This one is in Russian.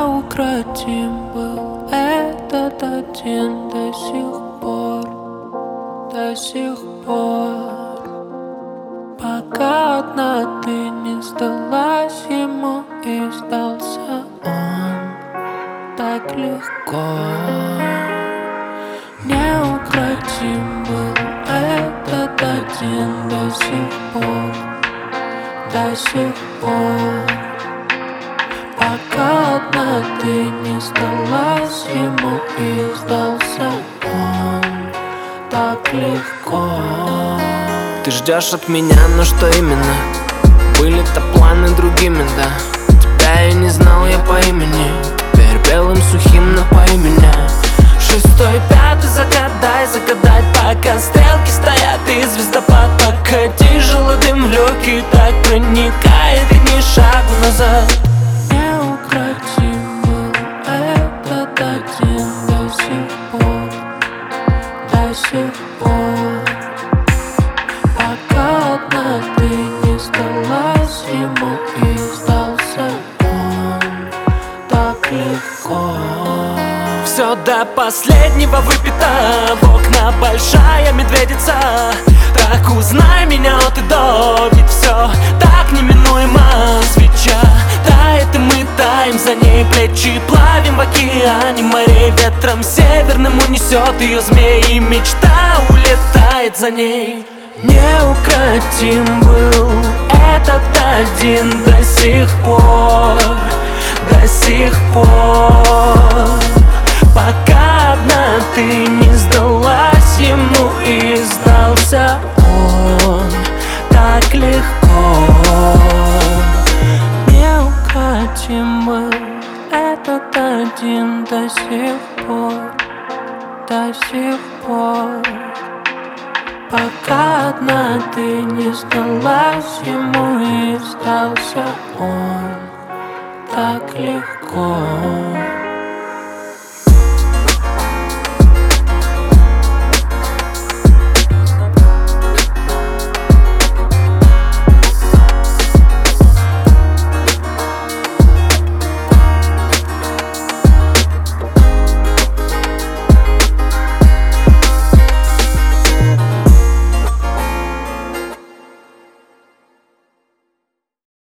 Неукротим был этот один до сих пор, пока одна ты не сдалась ему и сдался он так легко. Неукротим был этот один до сих пор, пока одна ты не сдалась ему и сдался он так легко. Ты ждешь от меня, но что именно? Были-то планы другими, да. Тебя я не знал, я по имени. Теперь белым сухим напои меня. 6-й, 5-й, загадать, пока стрелки стоят и звездопад. Пока тяжелый дым в легкие так проникает, и ни шагу назад. Неукротим был этот один до сих пор, пока одна ты не сдалась ему и сдался он так легко. Все до последнего выпито, в окна большая медведица. Так узнай меня от и до, ведь все так неминуемо. Свеча тает, и мы таем за ней, плечи плавим в океане морей. Ветром северным унесет ее змеи, мечта улетает за ней. Неукротим был этот один до сих пор, пока одна ты не сдалась ему и сдался он так легко. Неукротим был этот один до сих пор, пока одна ты не сдалась ему и сдался он так легко.